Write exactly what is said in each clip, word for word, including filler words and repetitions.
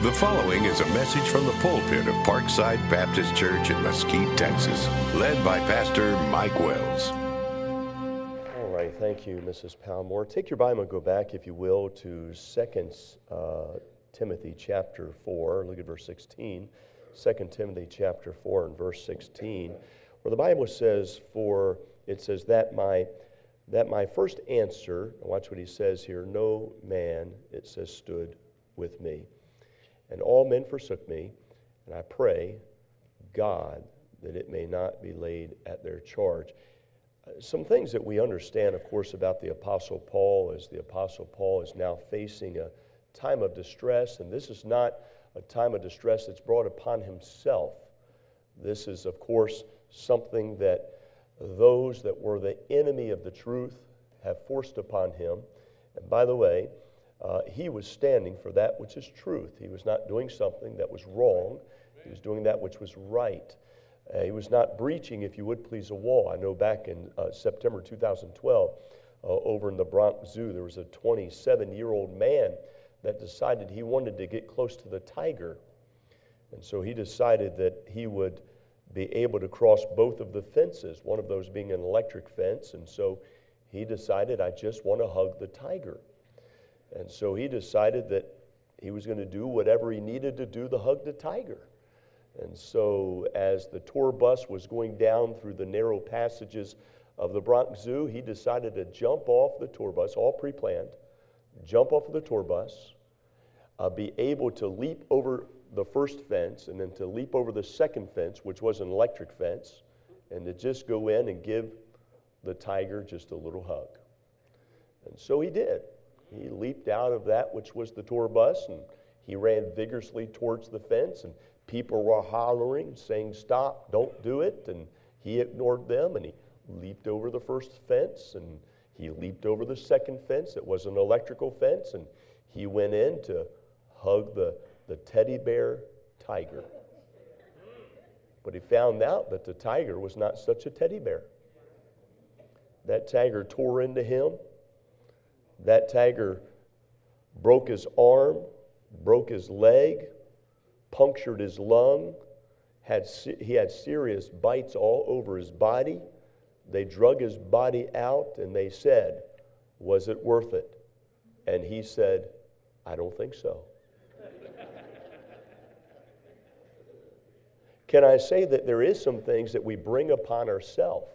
The following is a message from the pulpit of Parkside Baptist Church in Mesquite, Texas, led by Pastor Mike Wells. All right, thank you, Missus Palmore. Take your Bible and go back, if you will, to Second uh, Timothy chapter four. Look at verse sixteen. Second Timothy chapter four and verse sixteen, where the Bible says, for it says that my that my first answer, watch what he says here, no man, it says, stood with me. And all men forsook me, and I pray, God, that it may not be laid at their charge. Uh, some things that we understand, of course, about the Apostle Paul is the Apostle Paul is now facing a time of distress, and this is not a time of distress that's brought upon himself. This is, of course, something that those that were the enemy of the truth have forced upon him. And by the way, Uh, he was standing for that which is truth. He was not doing something that was wrong. He was doing that which was right. Uh, he was not breaching, if you would please, a wall. I know back in uh, September two thousand twelve, uh, over in the Bronx Zoo, there was a twenty-seven-year-old man that decided he wanted to get close to the tiger. And so he decided that he would be able to cross both of the fences, one of those being an electric fence. And so he decided, I just want to hug the tiger. And so he decided that he was going to do whatever he needed to do to hug the tiger. And so as the tour bus was going down through the narrow passages of the Bronx Zoo, he decided to jump off the tour bus, all pre-planned, jump off of the tour bus, uh, be able to leap over the first fence, and then to leap over the second fence, which was an electric fence, and to just go in and give the tiger just a little hug. And so he did. He leaped out of that which was the tour bus, and he ran vigorously towards the fence, and people were hollering, saying, stop, don't do it, and he ignored them, and he leaped over the first fence, and he leaped over the second fence. It was an electrical fence, and he went in to hug the, the teddy bear tiger. But he found out that the tiger was not such a teddy bear. That tiger tore into him. That tiger broke his arm, broke his leg, punctured his lung. Had he had serious bites all over his body. They drug his body out, and they said, was it worth it? And he said, I don't think so. Can I say that there is some things that we bring upon ourselves?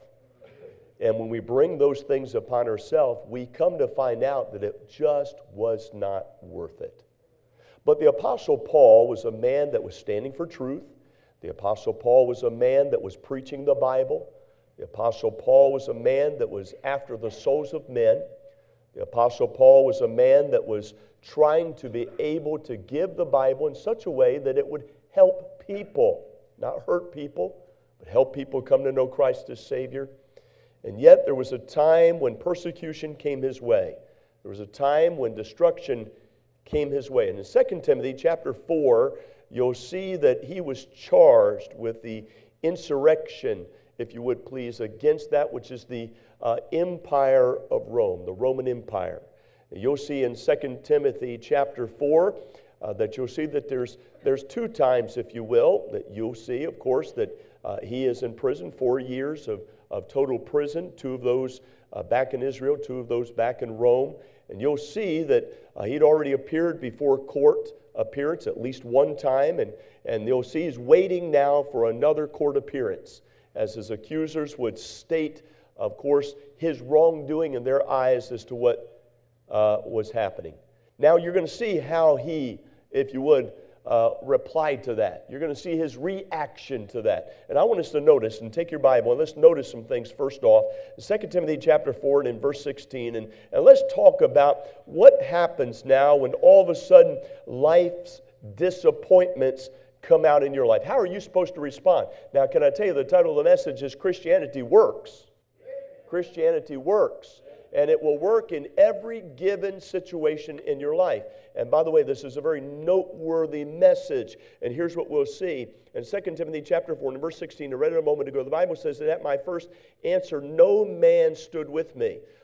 And when we bring those things upon ourselves, we come to find out that it just was not worth it. But the Apostle Paul was a man that was standing for truth. The Apostle Paul was a man that was preaching the Bible. The Apostle Paul was a man that was after the souls of men. The Apostle Paul was a man that was trying to be able to give the Bible in such a way that it would help people, not hurt people, but help people come to know Christ as Savior. And yet there was a time when persecution came his way. There was a time when destruction came his way. And in Second Timothy chapter four, you'll see that he was charged with the insurrection, if you would please, against that which is the uh, empire of Rome, the Roman Empire. And you'll see in Second Timothy chapter four uh, that you'll see that there's, there's two times, if you will, that you'll see, of course, that uh, he is in prison, four years of of total prison, two of those uh, back in Israel, two of those back in Rome. And you'll see that uh, he'd already appeared before court appearance at least one time, and, and you'll see he's waiting now for another court appearance as his accusers would state, of course, his wrongdoing in their eyes as to what uh, was happening. Now you're going to see how he, if you would, Uh, replied to that. You're going to see his reaction to that. And I want us to notice, and take your Bible, and let's notice some things first off. Second Timothy chapter four and in verse sixteen, and, and let's talk about what happens now when all of a sudden life's disappointments come out in your life. How are you supposed to respond? Now, can I tell you, the title of the message is Christianity Works. Christianity works. And it will work in every given situation in your life. And by the way, this is a very noteworthy message. And here's what we'll see. In Second Timothy chapter four, and verse sixteen, I read it a moment ago, the Bible says that at my first answer, no man stood with me.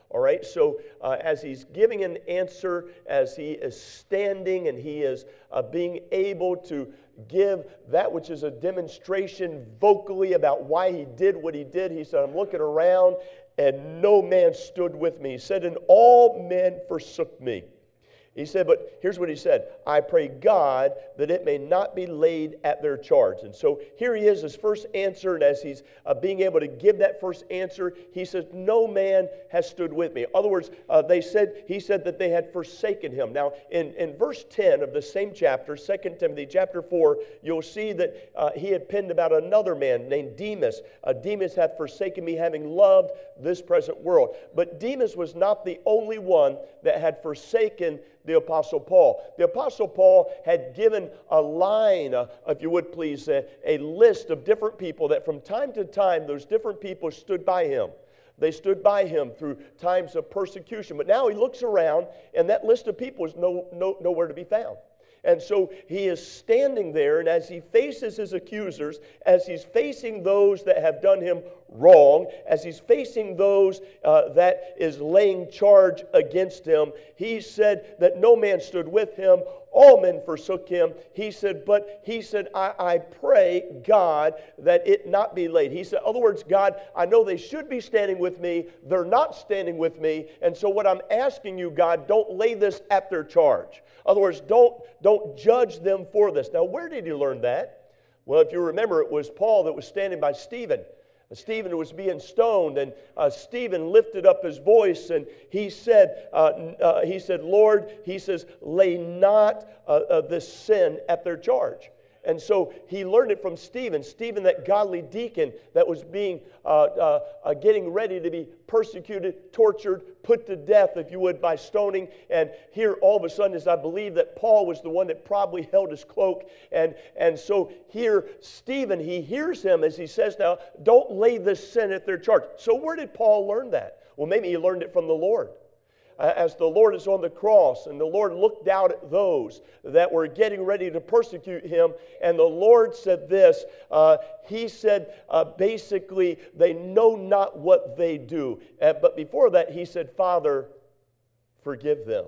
All right, so uh, as he's giving an answer, as he is standing and he is uh, being able to give that which is a demonstration vocally about why he did what he did, he said, I'm looking around and no man stood with me. He said, and all men forsook me. He said, but here's what he said, I pray God that it may not be laid at their charge. And so here he is, his first answer, and as he's uh, being able to give that first answer, he says, no man has stood with me. In other words, uh, they said, he said that they had forsaken him. Now, in, in verse ten of the same chapter, Second Timothy chapter four, you'll see that uh, he had penned about another man named Demas. Uh, Demas hath forsaken me, having loved this present world. But Demas was not the only one that had forsaken the Apostle Paul. The Apostle Paul had given a line, uh, if you would please, uh, a list of different people that from time to time those different people stood by him. They stood by him through times of persecution. But now he looks around and that list of people is no, no, nowhere to be found. And so he is standing there, and as he faces his accusers, as he's facing those that have done him wrong, as he's facing those uh, that is laying charge against him, he said that no man stood with him. All men forsook him. He said, but he said, I, I pray, God, that it not be laid. He said, in other words, God, I know they should be standing with me. They're not standing with me. And so what I'm asking you, God, don't lay this at their charge. In other words, don't, don't judge them for this. Now, where did he learn that? Well, if you remember, it was Paul that was standing by Stephen. Stephen was being stoned, and uh, Stephen lifted up his voice, and he said, uh, uh, "He said, Lord, he says, lay not uh, uh, this sin at their charge." And so he learned it from Stephen. Stephen, that godly deacon that was being uh, uh, uh, getting ready to be persecuted, tortured, put to death, if you would, by stoning. And here all of a sudden is, I believe that Paul was the one that probably held his cloak. And, and so here Stephen, he hears him as he says now, don't lay this sin at their charge. So where did Paul learn that? Well, maybe he learned it from the Lord. As the Lord is on the cross, and the Lord looked out at those that were getting ready to persecute him, and the Lord said this, uh, he said uh, basically, they know not what they do. Uh, but before that, he said, Father, forgive them,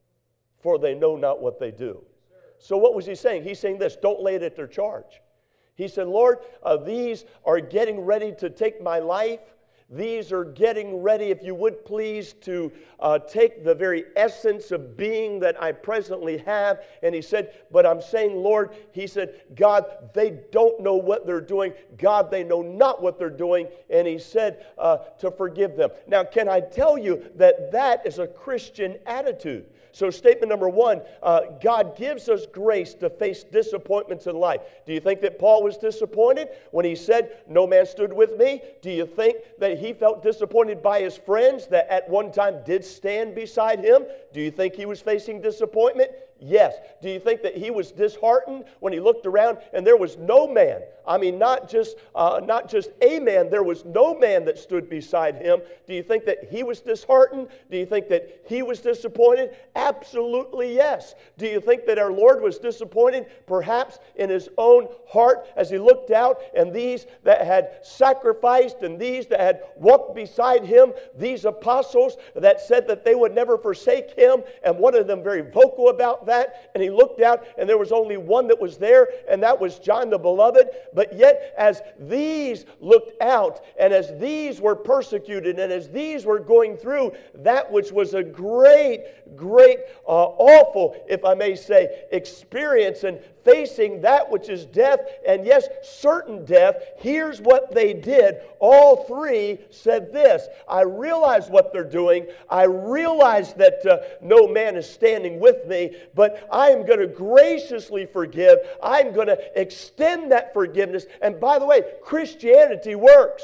for they know not what they do. So what was he saying? He's saying this, don't lay it at their charge. He said, Lord, uh, these are getting ready to take my life. These are getting ready, if you would please, to uh, take the very essence of being that I presently have. And he said, but I'm saying, Lord, he said, God, they don't know what they're doing. God, they know not what they're doing. And he said uh, to forgive them. Now, can I tell you that that is a Christian attitude? So statement number one, uh, God gives us grace to face disappointments in life. Do you think that Paul was disappointed when he said, no man stood with me? Do you think that he felt disappointed by his friends that at one time did stand beside him? Do you think he was facing disappointment? Yes. Do you think that he was disheartened when he looked around and there was no man? I mean, not just uh, not just a man, there was no man that stood beside him. Do you think that he was disheartened? Do you think that he was disappointed? Absolutely yes. Do you think that our Lord was disappointed perhaps in his own heart as he looked out and these that had sacrificed and these that had walked beside him, these apostles that said that they would never forsake him, and one of them very vocal about that, and he looked out and there was only one that was there, and that was John the Beloved. But yet as these looked out and as these were persecuted and as these were going through that which was a great, great, uh, awful, if I may say, experience and facing that which is death, and yes, certain death, here's what they did. All three said this, I realize what they're doing. I realize that uh, no man is standing with me, but I am going to graciously forgive. I'm going to extend that forgiveness. And by the way, Christianity works.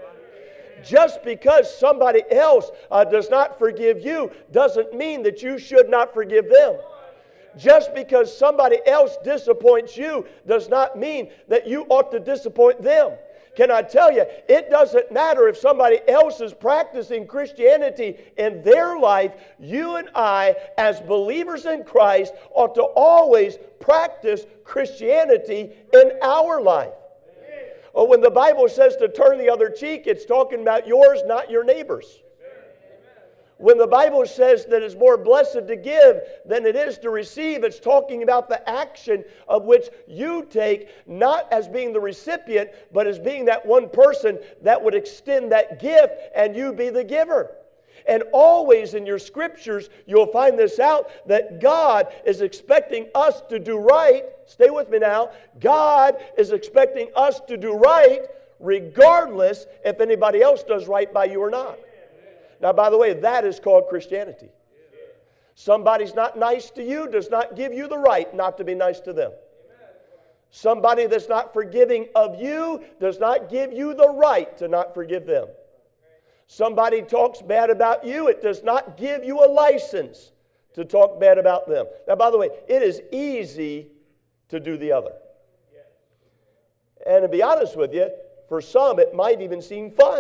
Just because somebody else uh, does not forgive you doesn't mean that you should not forgive them. Just because somebody else disappoints you does not mean that you ought to disappoint them. Can I tell you, it doesn't matter if somebody else is practicing Christianity in their life. You and I, as believers in Christ, ought to always practice Christianity in our life. Oh, when the Bible says to turn the other cheek, it's talking about yours, not your neighbor's. When the Bible says that it's more blessed to give than it is to receive, it's talking about the action of which you take, not as being the recipient, but as being that one person that would extend that gift and you be the giver. And always in your scriptures, you'll find this out, that God is expecting us to do right. Stay with me now. God is expecting us to do right regardless if anybody else does right by you or not. Now, by the way, that is called Christianity. Somebody's not nice to you does not give you the right not to be nice to them. Somebody that's not forgiving of you does not give you the right to not forgive them. Somebody talks bad about you, it does not give you a license to talk bad about them. Now, by the way, it is easy to do the other. And to be honest with you, for some it might even seem fun.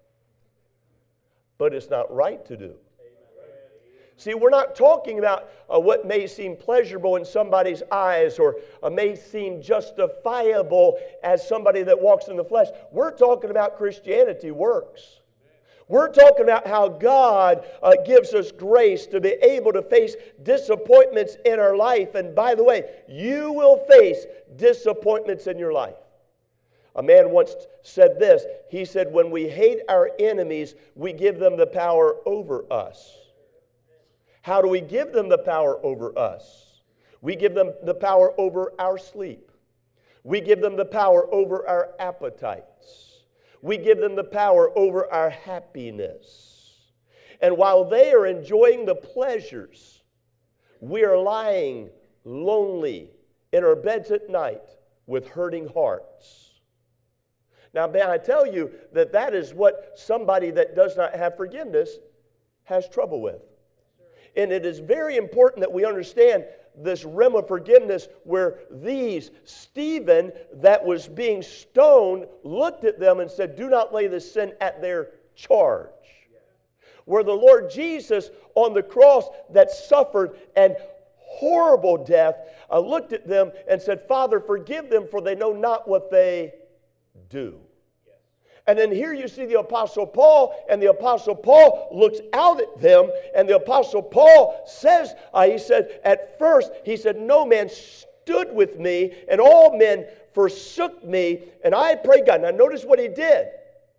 But it's not right to do. See, we're not talking about uh, what may seem pleasurable in somebody's eyes or uh, may seem justifiable as somebody that walks in the flesh. We're talking about Christianity works. We're talking about how God uh, gives us grace to be able to face disappointments in our life. And by the way, you will face disappointments in your life. A man once said this. He said, when we hate our enemies, we give them the power over us. How do we give them the power over us? We give them the power over our sleep. We give them the power over our appetites. We give them the power over our happiness. And while they are enjoying the pleasures, we are lying lonely in our beds at night with hurting hearts. Now, may I tell you that that is what somebody that does not have forgiveness has trouble with. And it is very important that we understand this realm of forgiveness where these, Stephen that was being stoned, looked at them and said, do not lay this sin at their charge. Where the Lord Jesus on the cross that suffered an horrible death, uh, looked at them and said, Father, forgive them, for they know not what they do. And then here you see the Apostle Paul, and the Apostle Paul looks out at them, and the Apostle Paul says, uh, he said, at first, he said, no man stood with me, and all men forsook me, and I prayed God. Now notice what he did.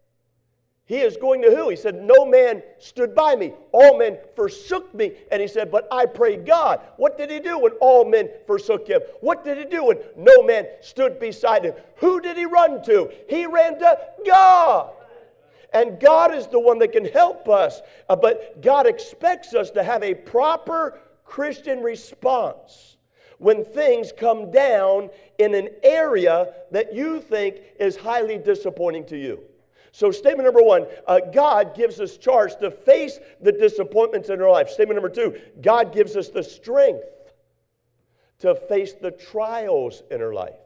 He is going to who? He said, no man stood by me. All men forsook me. And he said, but I prayed God. What did he do when all men forsook him? What did he do when no man stood beside him? Who did he run to? He ran to God. And God is the one that can help us. Uh, but God expects us to have a proper Christian response when things come down in an area that you think is highly disappointing to you. So statement number one, uh, God gives us charge to face the disappointments in our life. Statement number two, God gives us the strength to face the trials in our life.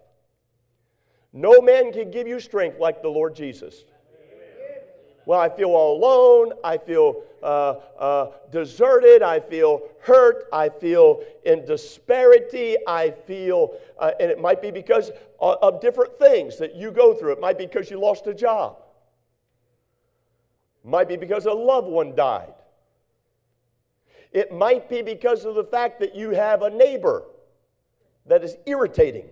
No man can give you strength like the Lord Jesus. Well, I feel all alone. I feel uh, uh, deserted. I feel hurt. I feel in disparity. I feel, uh, and it might be because of, of different things that you go through. It might be because you lost a job. Might be because a loved one died. It might be because of the fact that you have a neighbor that is irritating.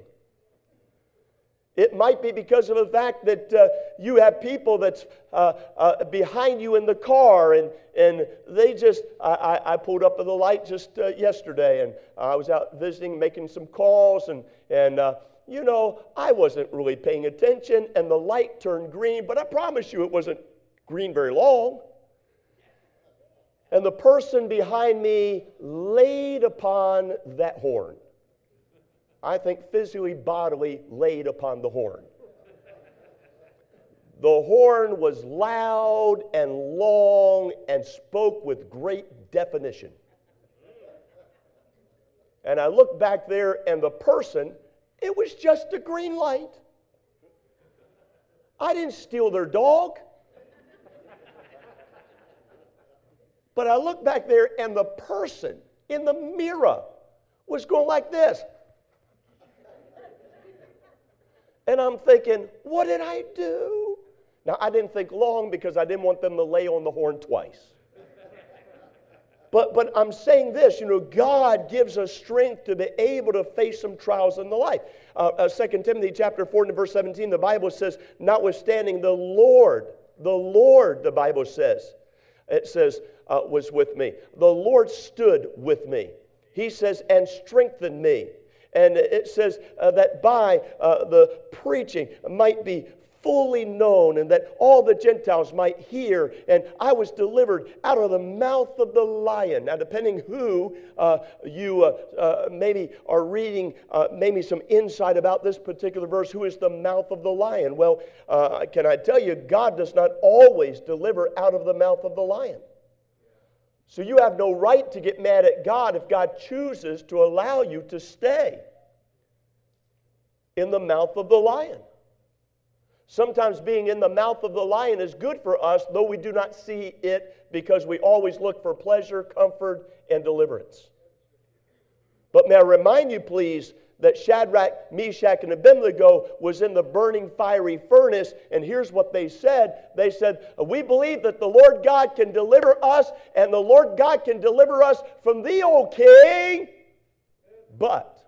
It might be because of the fact that uh, you have people that's uh, uh, behind you in the car, and, and they just, I, I, I pulled up at the light just uh, yesterday, and I was out visiting, making some calls, and, and uh, you know, I wasn't really paying attention, and the light turned green, but I promise you it wasn't green very long. And the person behind me laid upon that horn. I think physically, bodily laid upon the horn. The horn was loud and long and spoke with great definition. And I looked back there, and the person, it was just a green light. I didn't steal their dog. But I looked back there, and the person in the mirror was going like this. And I'm thinking, what did I do? Now, I didn't think long because I didn't want them to lay on the horn twice. But, but I'm saying this, you know, God gives us strength to be able to face some trials in the life. Uh, uh, Second Timothy chapter four and verse seventeen, the Bible says, notwithstanding the Lord, the Lord, the Bible says, it says, uh, was with me. The Lord stood with me. He says, and strengthened me. And it says uh, that by uh, the preaching might be fully known, and that all the Gentiles might hear. And I was delivered out of the mouth of the lion. Now, depending who uh, you uh, uh, maybe are reading, uh, maybe some insight about this particular verse, who is the mouth of the lion? Well, uh, can I tell you, God does not always deliver out of the mouth of the lion. So you have no right to get mad at God if God chooses to allow you to stay in the mouth of the lion. Sometimes being in the mouth of the lion is good for us, though we do not see it, because we always look for pleasure, comfort, and deliverance. But may I remind you, please, that Shadrach, Meshach, and Abednego was in the burning fiery furnace, and here's what they said. They said, we believe that the Lord God can deliver us, and the Lord God can deliver us from thee, O king, but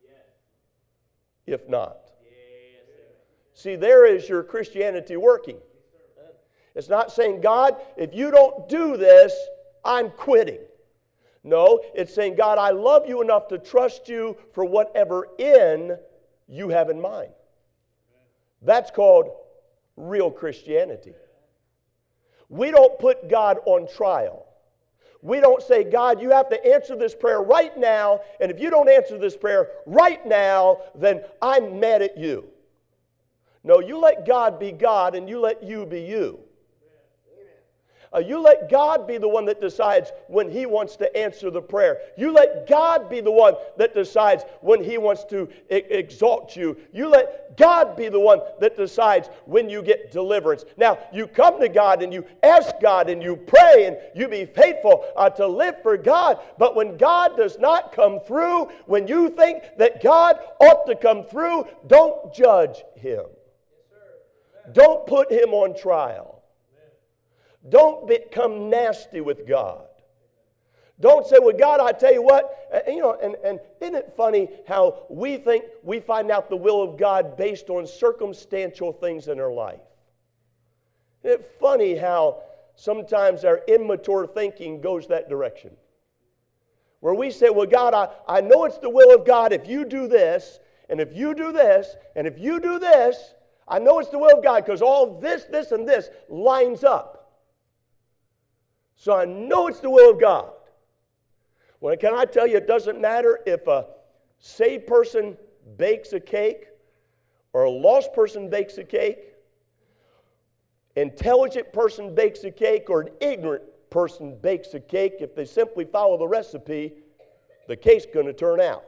if not. See, there is your Christianity working. It's not saying, God, if you don't do this, I'm quitting. No, it's saying, God, I love you enough to trust you for whatever end you have in mind. That's called real Christianity. We don't put God on trial. We don't say, God, you have to answer this prayer right now, and if you don't answer this prayer right now, then I'm mad at you. No, you let God be God, and you let you be you. Uh, you let God be the one that decides when He wants to answer the prayer. You let God be the one that decides when He wants to e- exalt you. You let God be the one that decides when you get deliverance. Now, you come to God and you ask God and you pray and you be faithful uh, to live for God. But when God does not come through, when you think that God ought to come through, don't judge Him. Don't put Him on trial. Don't become nasty with God. Don't say, well, God, I tell you what, uh, you know, and, and isn't it funny how we think we find out the will of God based on circumstantial things in our life? Isn't it funny how sometimes our immature thinking goes that direction? Where we say, well, God, I, I know it's the will of God if you do this, and if you do this, and if you do this, I know it's the will of God because all this, this, and this lines up. So I know it's the will of God. Well, can I tell you, it doesn't matter if a saved person bakes a cake or a lost person bakes a cake, intelligent person bakes a cake, or an ignorant person bakes a cake. If they simply follow the recipe, the cake's going to turn out.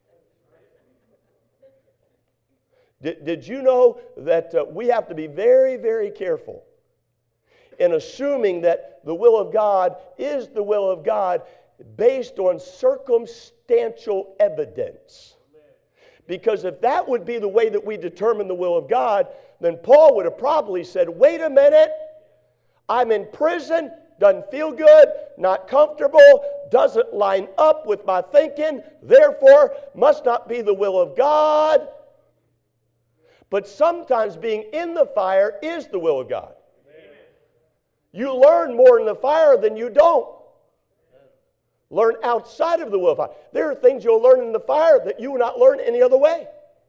Did, did you know that uh, we have to be very, very careful in assuming that the will of God is the will of God based on circumstantial evidence? Because if that would be the way that we determine the will of God, then Paul would have probably said, wait a minute, I'm in prison, doesn't feel good, not comfortable, doesn't line up with my thinking, therefore must not be the will of God. But sometimes being in the fire is the will of God. Amen. You learn more in the fire than you don't. Amen. Learn outside of the will of God. There are things you'll learn in the fire that you will not learn any other way.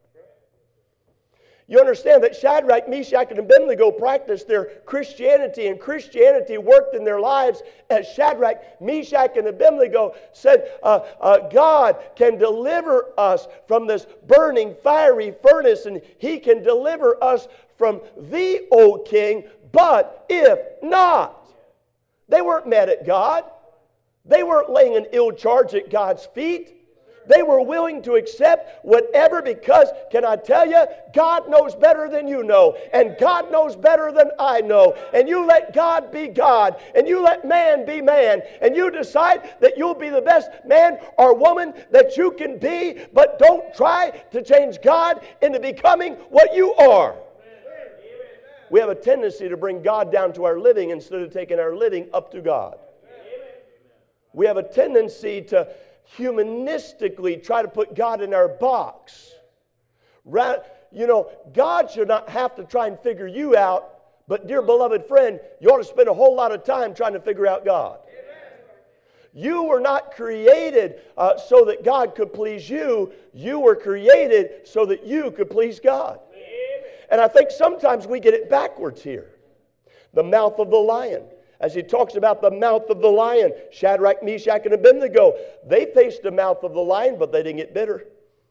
You understand that Shadrach, Meshach, and Abednego practiced their Christianity, and Christianity worked in their lives as Shadrach, Meshach, and Abednego said, uh, uh, God can deliver us from this burning fiery furnace, and He can deliver us from thee, O king, but if not. They weren't mad at God. They weren't laying an ill charge at God's feet. They were willing to accept whatever, because, can I tell you, God knows better than you know, and God knows better than I know. And you let God be God, and you let man be man, and you decide that you'll be the best man or woman that you can be, but don't try to change God into becoming what you are. We have a tendency to bring God down to our living instead of taking our living up to God. We have a tendency to humanistically try to put God in our box. Ra- You know, God should not have to try and figure you out, but dear beloved friend, you ought to spend a whole lot of time trying to figure out God. You were not created uh, so that God could please you. You were created so that you could please God. And I think sometimes we get it backwards here. The mouth of the lion. As he talks about the mouth of the lion, Shadrach, Meshach, and Abednego, they faced the mouth of the lion, but they didn't get bitter.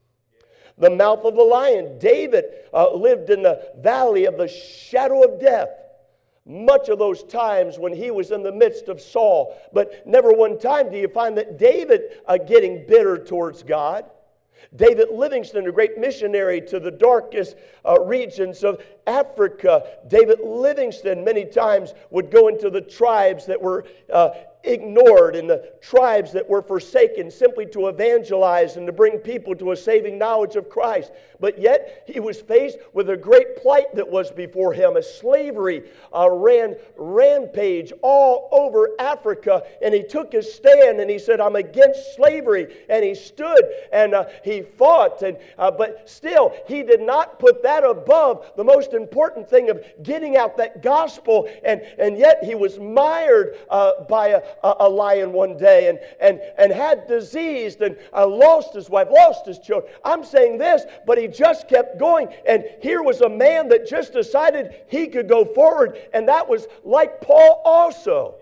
The mouth of the lion. David uh, lived in the valley of the shadow of death. Much of those times when he was in the midst of Saul. But never one time do you find that David uh, getting bitter towards God. David Livingstone, a great missionary to the darkest uh, regions of Africa. David Livingstone many times would go into the tribes that were uh, ignored and the tribes that were forsaken simply to evangelize and to bring people to a saving knowledge of Christ. But yet he was faced with a great plight that was before him as slavery uh, ran rampage all over Africa. And he took his stand and he said, I'm against slavery. And he stood and uh, he fought. And uh, but still, he did not put that above the most important thing of getting out that gospel. And, and yet he was mired uh, by a A, a lion one day and, and, and had diseased and uh, lost his wife, lost his children. I'm saying this, but he just kept going. And here was a man that just decided he could go forward. And that was like Paul also.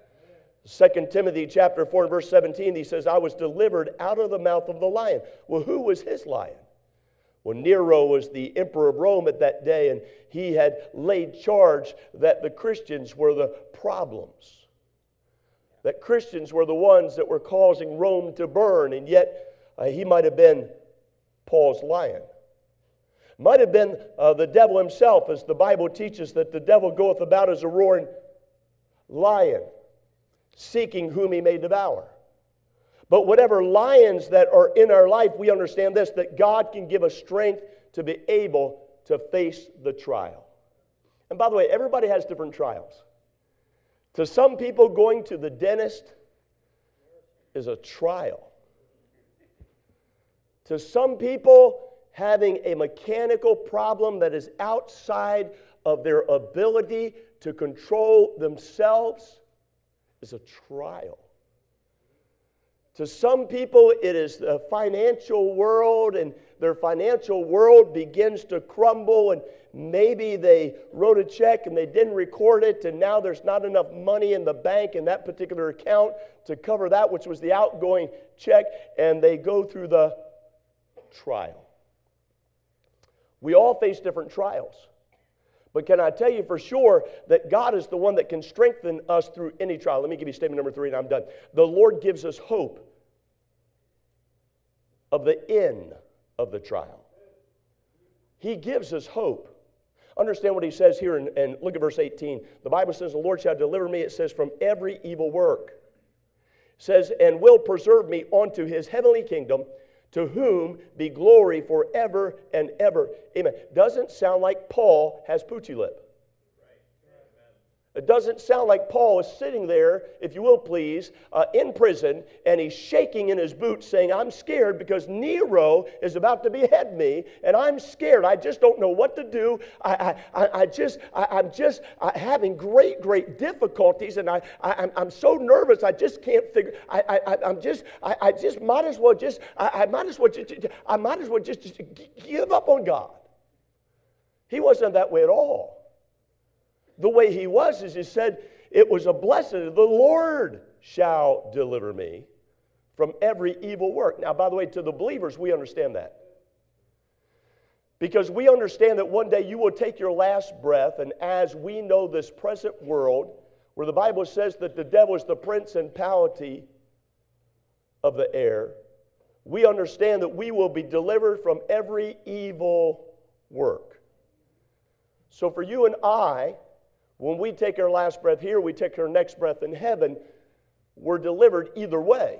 Second Timothy chapter four, verse seventeen, he says, I was delivered out of the mouth of the lion. Well, who was his lion? Well, Nero was the emperor of Rome at that day, and he had laid charge that the Christians were the problems. That Christians were the ones that were causing Rome to burn, and yet uh, he might have been Paul's lion. Might have been uh, the devil himself, as the Bible teaches that the devil goeth about as a roaring lion, seeking whom he may devour. But whatever lions that are in our life, we understand this, that God can give us strength to be able to face the trial. And by the way, everybody has different trials. To some people, going to the dentist is a trial. To some people, having a mechanical problem that is outside of their ability to control themselves is a trial. To some people, it is the financial world, and their financial world begins to crumble, and maybe they wrote a check and they didn't record it, and now there's not enough money in the bank in that particular account to cover that, which was the outgoing check, and they go through the trial. We all face different trials. But can I tell you for sure that God is the one that can strengthen us through any trial? Let me give you statement number three and I'm done. The Lord gives us hope of the end of the trial. He gives us hope. Understand what he says here, and, and look at verse eighteen. The Bible says, the Lord shall deliver me, it says, from every evil work. It says, and will preserve me unto his heavenly kingdom, to whom be glory forever and ever. Amen. Doesn't sound like Paul has poochy lip. It doesn't sound like Paul is sitting there, if you will please, uh, in prison, and he's shaking in his boots saying, I'm scared because Nero is about to behead me, and I'm scared. I just don't know what to do. I, I, I just, I, I'm just uh, having great, great difficulties, and I, I, I'm, I'm so nervous. I just can't figure. I, I, I'm just, I, I just might as well just, I, I might as well just, I might as well just, just give up on God. He wasn't that way at all. The way he was is he said, it was a blessing. The Lord shall deliver me from every evil work. Now, by the way, to the believers, we understand that. Because we understand that one day you will take your last breath, and as we know this present world, where the Bible says that the devil is the principality of the air, we understand that we will be delivered from every evil work. So for you and I, when we take our last breath here, we take our next breath in heaven, we're delivered either way.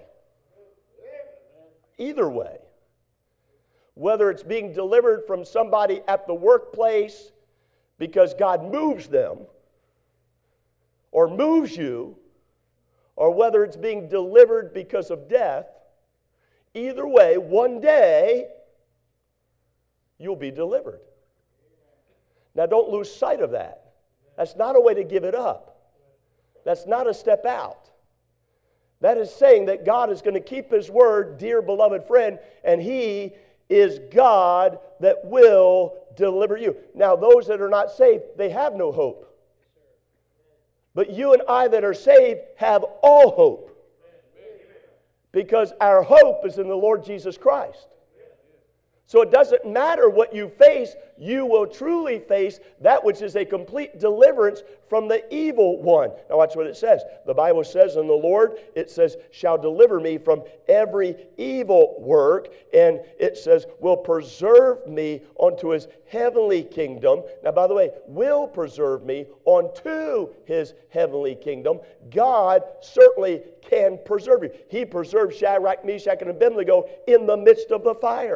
Either way. Whether it's being delivered from somebody at the workplace because God moves them, or moves you, or whether it's being delivered because of death, either way, one day, you'll be delivered. Now, don't lose sight of that. That's not a way to give it up. That's not a step out. That is saying that God is going to keep His word, dear beloved friend, and He is God that will deliver you. Now, those that are not saved, they have no hope. But you and I that are saved have all hope. Because our hope is in the Lord Jesus Christ. So it doesn't matter what you face, you will truly face that which is a complete deliverance from the evil one. Now watch what it says. The Bible says, "And the Lord," it says, "shall deliver me from every evil work." And it says, "will preserve me unto His heavenly kingdom." Now by the way, will preserve me unto His heavenly kingdom. God certainly can preserve you. He preserved Shadrach, Meshach, and Abednego in the midst of the fire.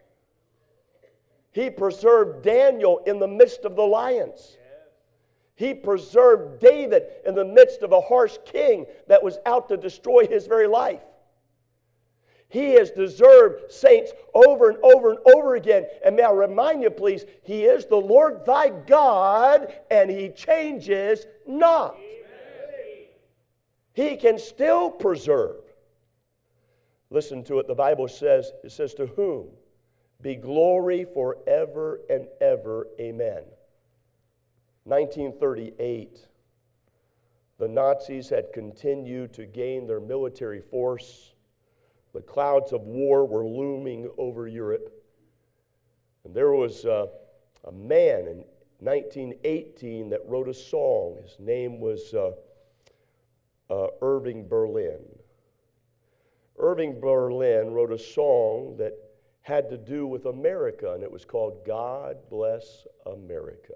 He preserved Daniel in the midst of the lions. He preserved David in the midst of a harsh king that was out to destroy his very life. He has deserved saints over and over and over again. And may I remind you, please, He is the Lord thy God, and He changes not. Amen. He can still preserve. Listen to it. The Bible says, it says, "To whom be glory forever and ever. Amen." nineteen thirty-eight, the Nazis had continued to gain their military force. The clouds of war were looming over Europe. And there was a, a man in nineteen eighteen that wrote a song. His name was uh, uh, Irving Berlin. Irving Berlin wrote a song that had to do with America, and it was called "God Bless America."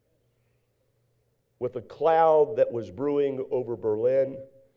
With a cloud that was brewing over Berlin,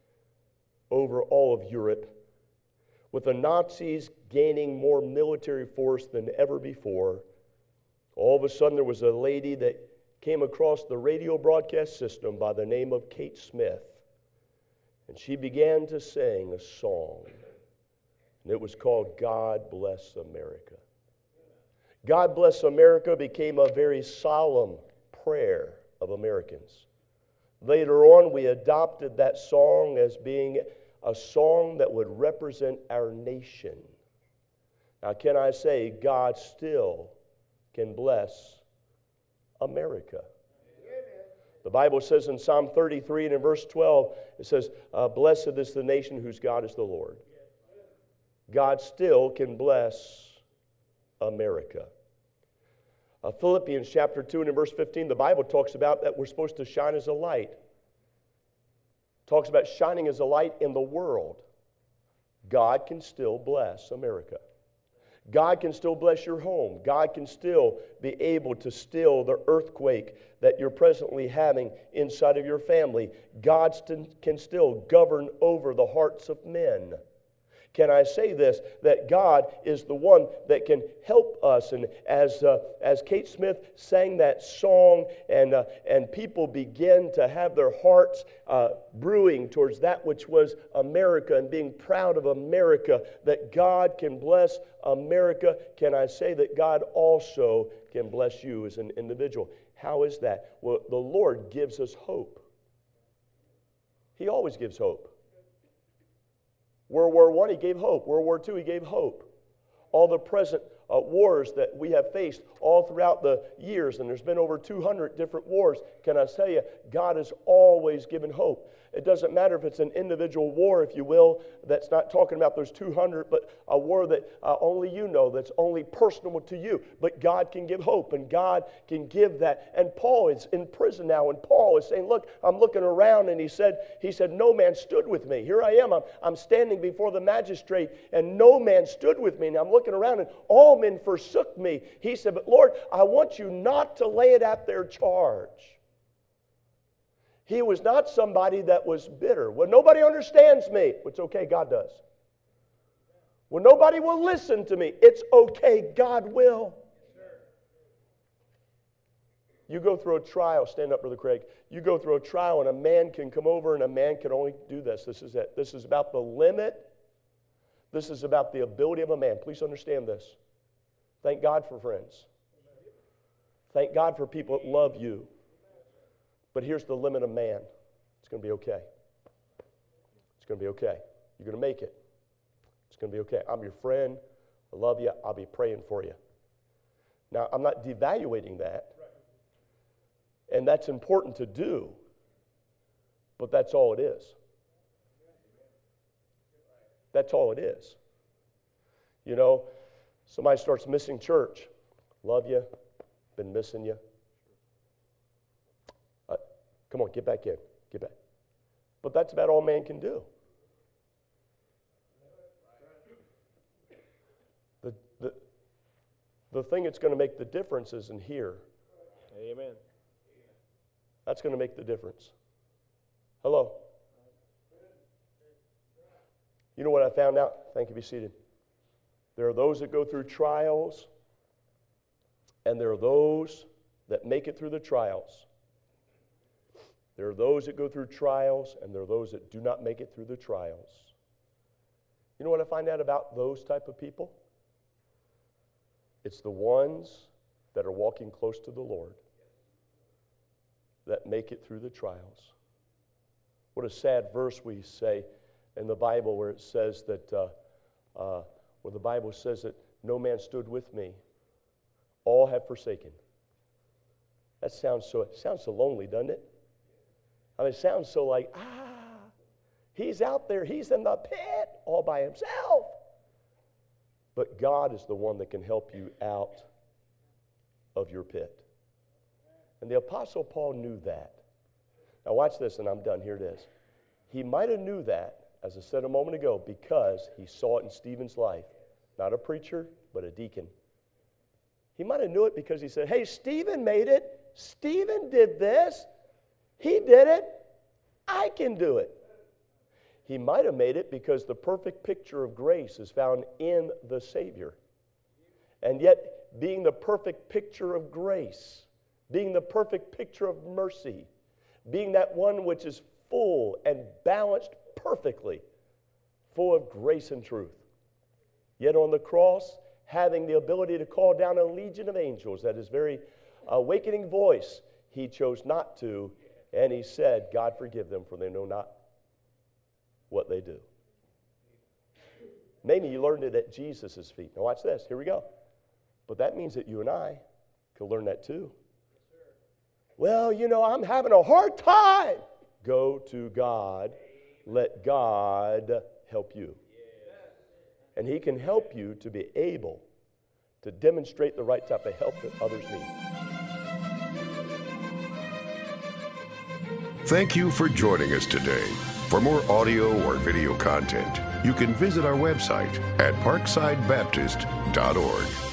over all of Europe, with the Nazis gaining more military force than ever before, all of a sudden there was a lady that came across the radio broadcast system by the name of Kate Smith, and she began to sing a song. And it was called "God Bless America." "God Bless America" became a very solemn prayer of Americans. Later on, we adopted that song as being a song that would represent our nation. Now, can I say God still can bless America? The Bible says in Psalm thirty-three and in verse twelve, it says, uh, "Blessed is the nation whose God is the Lord." God still can bless America. Uh, Philippians chapter two and in verse fifteen, the Bible talks about that we're supposed to shine as a light. Talks about shining as a light in the world. God can still bless America. God can still bless your home. God can still be able to still the earthquake that you're presently having inside of your family. God st- can still govern over the hearts of men. Can I say this, that God is the one that can help us? And as uh, as Kate Smith sang that song, and uh, and people begin to have their hearts uh, brewing towards that which was America and being proud of America, that God can bless America. Can I say that God also can bless you as an individual? How is that? Well, the Lord gives us hope. He always gives hope. World War One, He gave hope. World War Two, He gave hope. All the present uh, wars that we have faced all throughout the years, and there's been over two hundred different wars, can I tell you, God has always given hope. It doesn't matter if it's an individual war, if you will, that's not talking about those two hundred, but a war that uh, only you know, that's only personal to you. But God can give hope, and God can give that. And Paul is in prison now, and Paul is saying, look, I'm looking around, and he said, he said, no man stood with me. Here I am, I'm, I'm standing before the magistrate, and no man stood with me. And I'm looking around, and all men forsook me. He said, but Lord, I want you not to lay it at their charge. He was not somebody that was bitter. Well, nobody understands me. It's okay, God does. Well, nobody will listen to me. It's okay, God will. You go through a trial, stand up, Brother Craig. You go through a trial and a man can come over and a man can only do this. This is it. This is about the limit. This is about the ability of a man. Please understand this. Thank God for friends. Thank God for people that love you. But here's the limit of man. It's going to be okay. It's going to be okay. You're going to make it. It's going to be okay. I'm your friend. I love you. I'll be praying for you. Now, I'm not devaluating that. And that's important to do. But that's all it is. That's all it is. You know, somebody starts missing church. Love you. Been missing you. Uh, come on, get back in. Get back. But that's about all man can do. The, the, the thing that's going to make the difference is in here. Amen. That's going to make the difference. Hello. You know what I found out? Thank you. Be seated. There are those that go through trials, and there are those that make it through the trials. There are those that go through trials, and there are those that do not make it through the trials. You know what I find out about those type of people? It's the ones that are walking close to the Lord that make it through the trials. What a sad verse we say in the Bible where it says that, uh, uh, where the Bible says that no man stood with me. All have forsaken. That sounds so, it sounds so lonely, doesn't it? I mean, it sounds so like, ah, he's out there, he's in the pit all by himself. But God is the one that can help you out of your pit. And the Apostle Paul knew that. Now watch this, and I'm done. Here it is. He might have knew that, as I said a moment ago, because he saw it in Stephen's life. Not a preacher, but a deacon. He might have knew it because he said, hey, Stephen made it. Stephen did this. He did it. I can do it. He might have made it because the perfect picture of grace is found in the Savior. And yet, being the perfect picture of grace, being the perfect picture of mercy, being that one which is full and balanced perfectly, full of grace and truth. Yet on the cross, having the ability to call down a legion of angels, that his very awakening voice, he chose not to, and he said, God forgive them, for they know not what they do. Maybe you learned it at Jesus' feet. Now watch this, here we go. But that means that you and I can learn that too. Well, you know, I'm having a hard time. Go to God. Let God help you. And he can help you to be able to demonstrate the right type of help that others need. Thank you for joining us today. For more audio or video content, you can visit our website at parkside baptist dot org.